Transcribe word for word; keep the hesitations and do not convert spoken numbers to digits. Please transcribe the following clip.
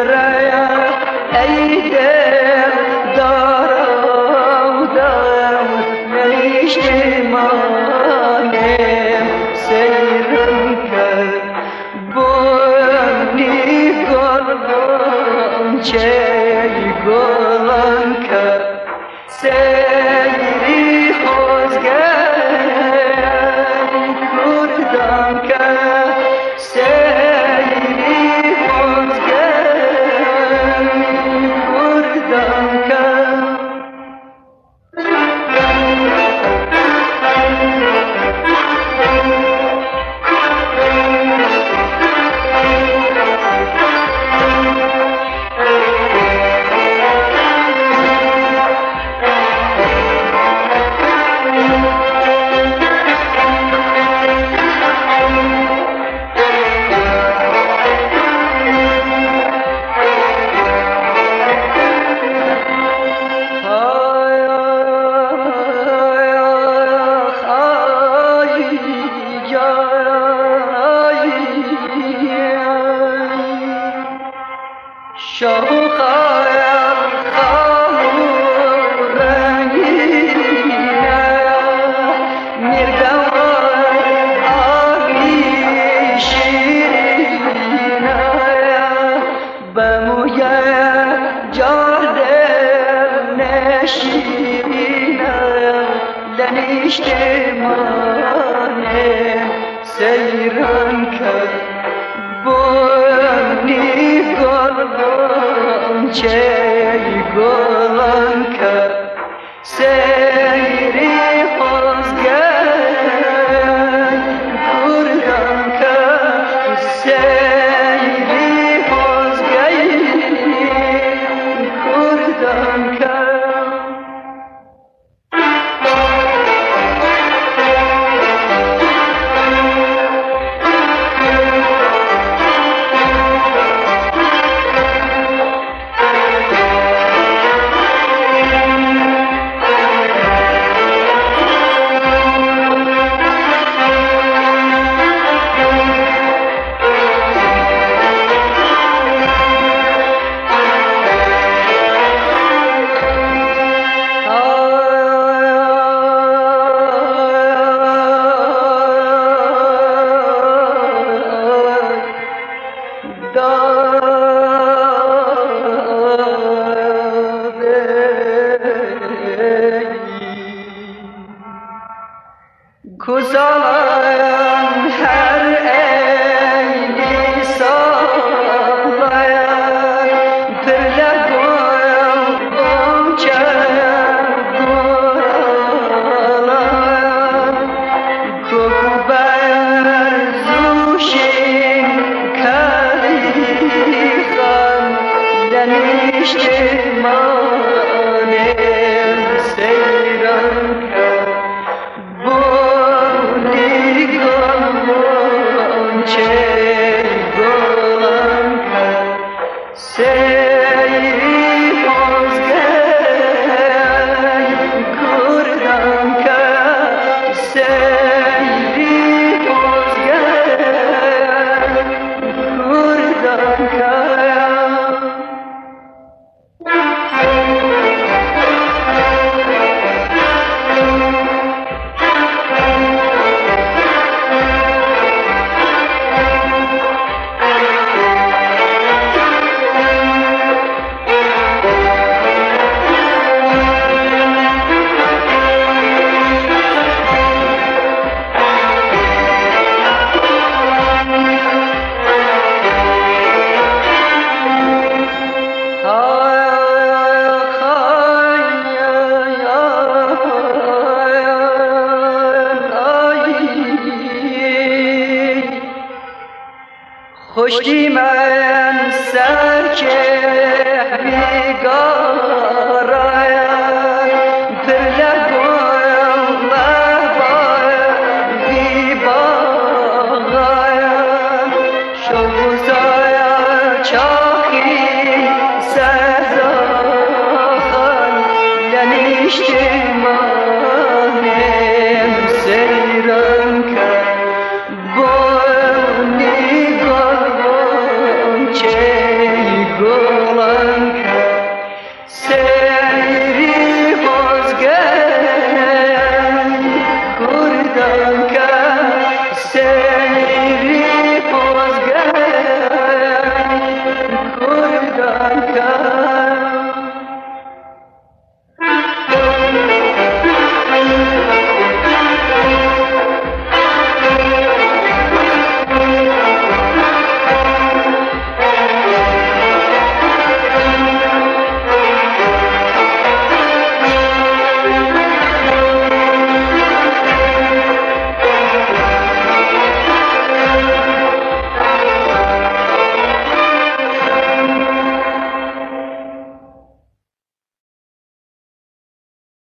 ای دل دارم دارم نشتمانم سیرم کرد بونی گلم چه گلم کرد سیری خوزگرم کردم کرد سیری خوزگرم کردم کرد شاه خیال خامور رنگینه میردوار آبی شیرینه بموی جادل نشینه لنشتمانه سیران کرد بونی گلم چه گلم کرد سیری خوزگرم کردم کرد سیری خوزگرم کردم کرد Kuzalan her eyni sallayan Pırlar koyalım çarguralan Kukuber zuşin kalihan Leniştimanem seyran kar خوشی من سرچه بیگارم پرلر گویم لحبایم بیباغایم شوزایم چاخی سرزاخم لنشتمانم سیرم کرد Go Lanka, seri bozgen, Kurdanka, seri bozgen, Kurdanka.